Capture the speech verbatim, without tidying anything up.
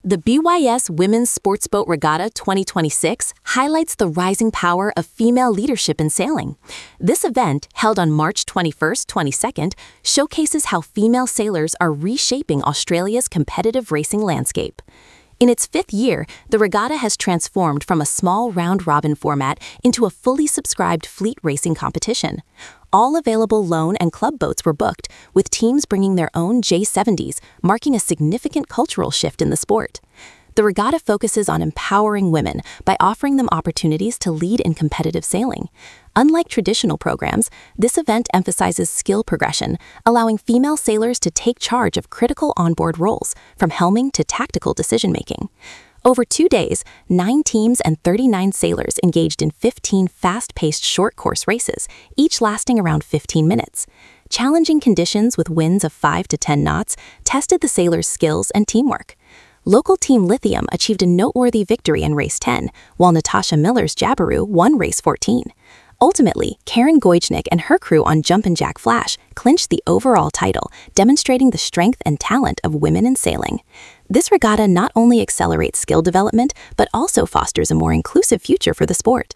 The B Y S Women's Sports Boat Regatta twenty twenty-six highlights the rising power of female leadership in sailing. This event, held on March twenty-first to twenty-second, showcases how female sailors are reshaping Australia's competitive racing landscape. In its fifth year, the regatta has transformed from a small round-robin format into a fully subscribed fleet racing competition. All available loan and club boats were booked, with teams bringing their own J seventies, marking a significant cultural shift in the sport. The regatta focuses on empowering women by offering them opportunities to lead in competitive sailing. Unlike traditional programs, this event emphasizes skill progression, allowing female sailors to take charge of critical onboard roles, from helming to tactical decision-making. Over two days, nine teams and thirty-nine sailors engaged in fifteen fast-paced short-course races, each lasting around fifteen minutes. Challenging conditions with winds of five to ten knots tested the sailors' skills and teamwork. Local team Lithium achieved a noteworthy victory in Race ten, while Natasha Miller's Jabiru won Race fourteen. Ultimately, Karen Goijnik and her crew on Jumpin' Jack Flash clinched the overall title, demonstrating the strength and talent of women in sailing. This regatta not only accelerates skill development, but also fosters a more inclusive future for the sport.